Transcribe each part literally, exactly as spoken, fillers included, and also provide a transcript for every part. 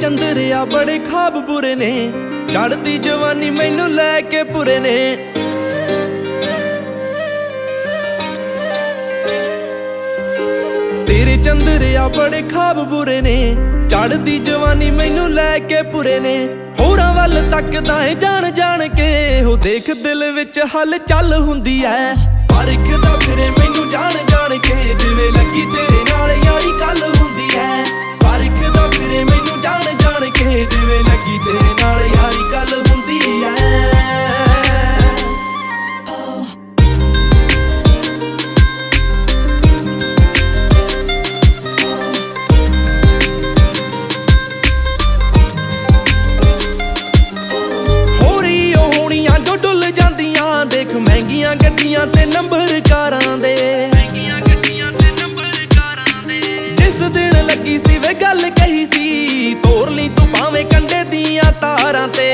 चंदरिया बड़े ख्वाब बुरे ने, चढ़ती जवानी मैनू लैके पुरे ने। तेरे चंदरिया बड़े ख्वाब बुरे ने, चढ़ती जवानी मैनू लैके पुरे ने। होरां वल तकदा है जान जान के, हो देख दिल विच हल चल हुंदी है। परखदा फिरे मैनू जान जान के, जिवें लगी तेरे नाल यारी कल हुंदी है। परखदा फिरे मैनू जान जान के, जिवें लगी तेरे नाल यारी कल हुंदी है। देख महंगियां गड्डियां ते नंबर कारां दे, जिस दिन लगी सी वे गल कही सी, तोर ली तू भावें कंडे दियां तारां ते।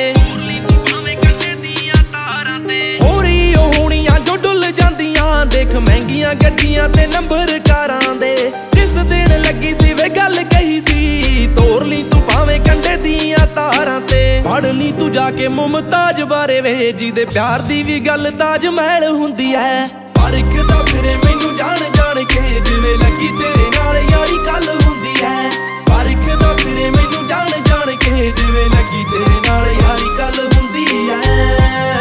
हो रही ओ होनियां जो डुल जांदियां, देख महंगियां गड्डियां ते नंबर कारां दे। जिस दिन लगी सी वे गल कही सी, तोर ली तू भावें कंडे दियां तारां ते। पढ़ ली तू जाके मुमताज बारे वे, जिदे प्यार दी भी गल ताज महल हुंदी है। परखदा फिरे मैनू जान जान के, जिवें लगी तेरे नाल यारी कल हुंदी है। परखदा फिरे मैनू जान जान के, जिवें लगी तेरे नाल यारी कल हुंदी है।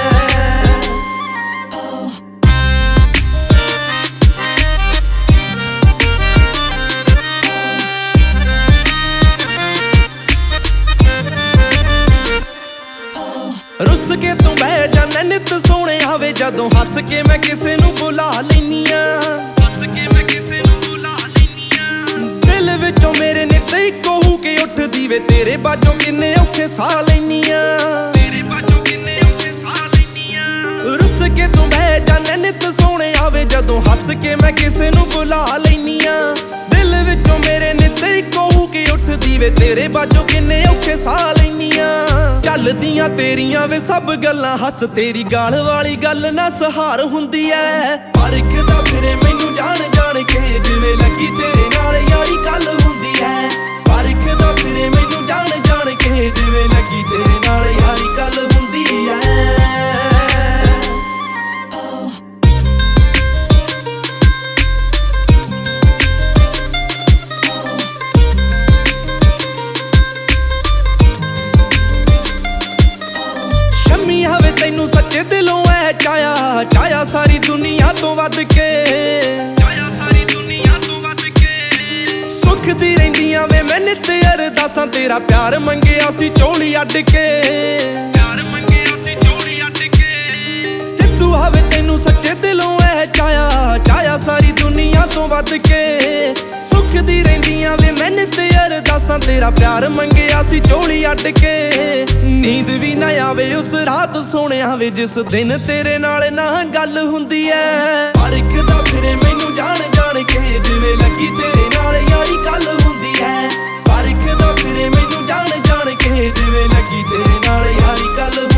रुस के तू बह जाना नित सोने आवे, जदों हस के मैं किसे नू बुला लैनी आ। दिल विचों मेरे नित इक्को हो के उठदी वे, तेरे बाजों किन्ने औखे साह लैनी आ। रुस के तू बह जाना नित सोने आवे, जदों हस के मैं किसे नू बुला लैनी आ। दिल विचों मेरे नित इक्को हो के उठदी वे, तेरे बाजों किन्ने औखे साह लैनी आ। चलदियां तेरियां वे सब गल्लां, हस तेरी गाल वाली गल ना सहार हुंदी है। परखदा फिरे मैनू जान जान के, जिवें लगी तेरे नाल यारी कल हुंदी है। परखदा फिरे मैनू जान जान के, जिवें लगी तेरे नाल यारी कल हुंदी है। तैनू सच्चे दिलों ऐ चाया, चाया सारी दुनिया तो वध के। सुख दी रहिंदियां वे मैं नित अरदासां, तेरा प्यार मंगिया सी झोली अड्ड के। सिद्धू आवे तैनू सच्चे दिलों ऐ चाया, चाया सारी दुनिया तो वध के। सुख दी रहिंदियां वे मैं नित अरदासां, तेरा प्यार मंगिया सी झोली अड्ड के। नींद भी ना आवे उस रात सोने आवे, जिस दिन तेरे नाल ना गल हुंदी है। परखदा फिरे मैनू जान जान के, जिवें लगी तेरे नाल यारी कल हुंदी है। परखदा फिरे मैनू जान जान के, जिवें लगी तेरे नाल यारी कल